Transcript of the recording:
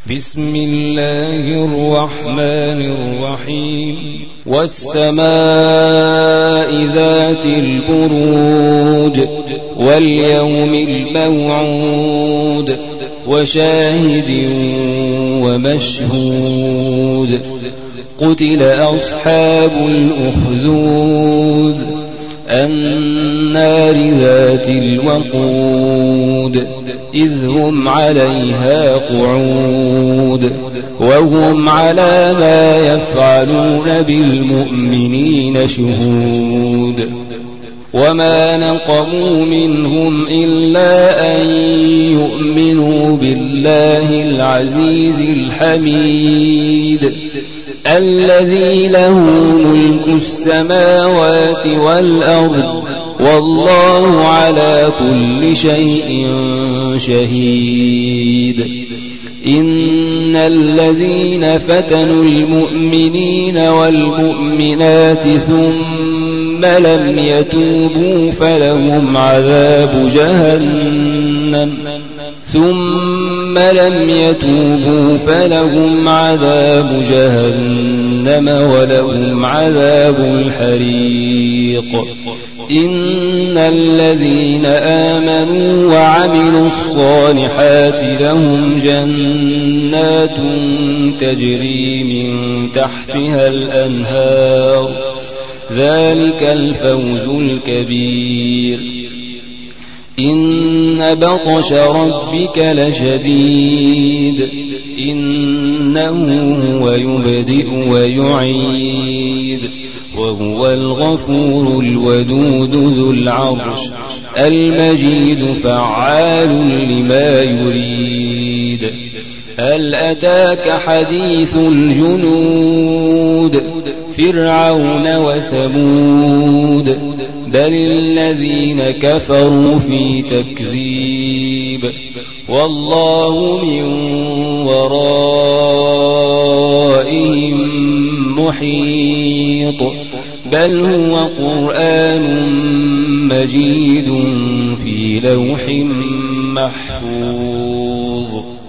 بسم الله الرحمن الرحيم. والسماء ذات البروج واليوم الموعود وشاهد ومشهود. قتل أصحاب الأخدود النار ذات الوقود إذ هم عليها قعود وهم على ما يفعلون بالمؤمنين شهود. وما نقموا منهم إلا أن يؤمنوا بالله العزيز الحميد الذي له ملك السماوات والأرض والله على كل شيء شهيد. إن الذين فتنوا المؤمنين والمؤمنات ثم لم يتوبوا فلهم عذاب جهنم ولهم عذاب الحريق. إن الذين آمنوا وعملوا الصالحات لهم جنات تجري من تحتها الأنهار ذلك الفوز الكبير. إن بطش ربك لشديد إنه هو يبدئ ويعيد وهو الغفور الودود ذو العرش المجيد فعال لما يريد. هل أتاك حديث الجنود فرعون وثمود بل الذين كفروا في تكذيب والله من ورائهم محيط. بل هو قرآن مجيد في لوح محفوظ.